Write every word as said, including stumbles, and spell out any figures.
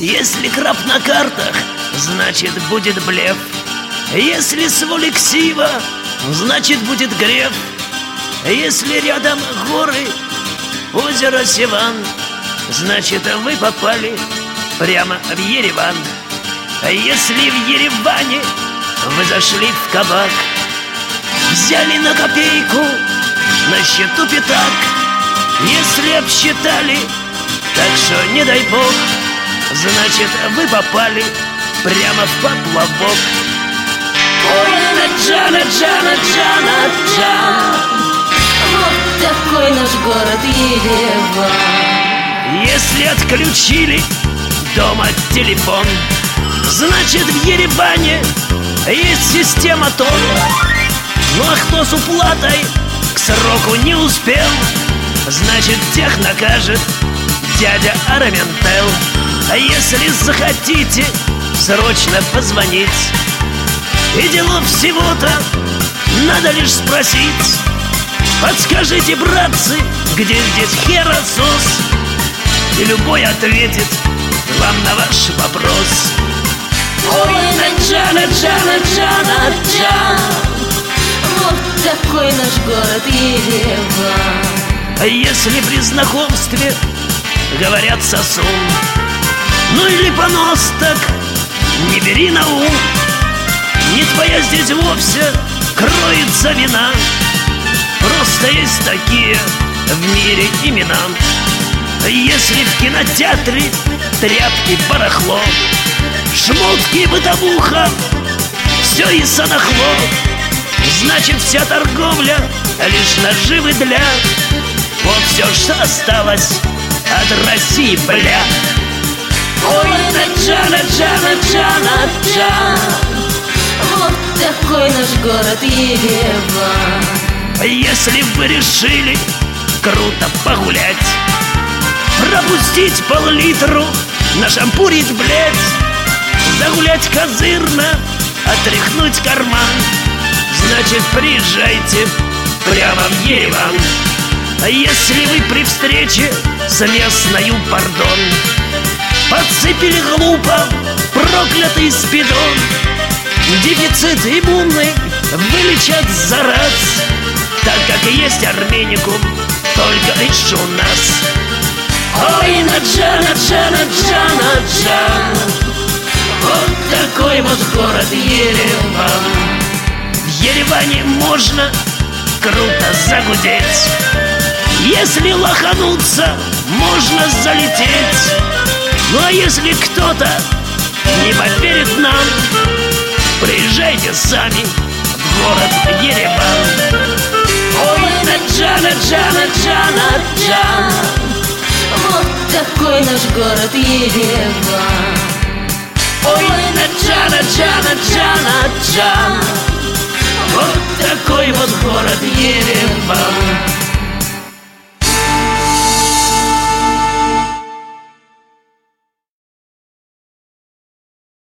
Если краб на картах, значит будет блеф. Если с воли ксива, значит будет греф. Если рядом горы, озеро Севан, значит вы попали прямо в Ереван. А если в Ереване вы зашли в кабак, взяли на копейку, на счету пятак, если обсчитали, так что не дай бог, значит вы попали прямо в поплавок. Ой, Наджана, Джана, Джана, Джан, вот такой наш город Ереван. Если отключили дома телефон, значит в Ереване есть система ТОН. Ну а кто с уплатой к сроку не успел, значит тех накажет дядя Араментел. А если захотите срочно позвонить, и делов всего-то надо лишь спросить: подскажите, братцы, где здесь херосос? И любой ответит вам на ваш вопрос. Ой, Наджана, Джана, Джана, Джан, вот такой наш город Ереван. А если при знакомстве говорят сосун, ну или понос, так не бери на ум. Не твоя здесь вовсе кроется вина, просто есть такие в мире имена. Если в кинотеатре тряпки, барахло, шмотки, бытовуха, все и санахло, значит вся торговля лишь наживы для вот все, что осталось от России, бля. Ой, Наджана, Джана, Джана, Джан, вот такой наш город Ереван. Если вы решили круто погулять, пропустить пол-литру, нашампурить, блять, загулять козырно, отряхнуть карман, значит приезжайте прямо в Ереван. А если вы при встрече с местною, пардон, подцепили глупо проклятый спидон, дефицит иммунный вылечат за раз, так как и есть арменикум только лишь у нас. Ой, Наджана, Джана, Джана, Джан, вот такой вот город Ереван. В Ереване можно круто загудеть, если лохануться, можно залететь. Ну а если кто-то не поверит нам, приезжайте сами в город Ереван. Ой, Наджана, Джана, Джана, Джан, вот такой наш город Ереван. Ой, Наджана, Джана, Джана, Джан, вот такой вот город Ереван.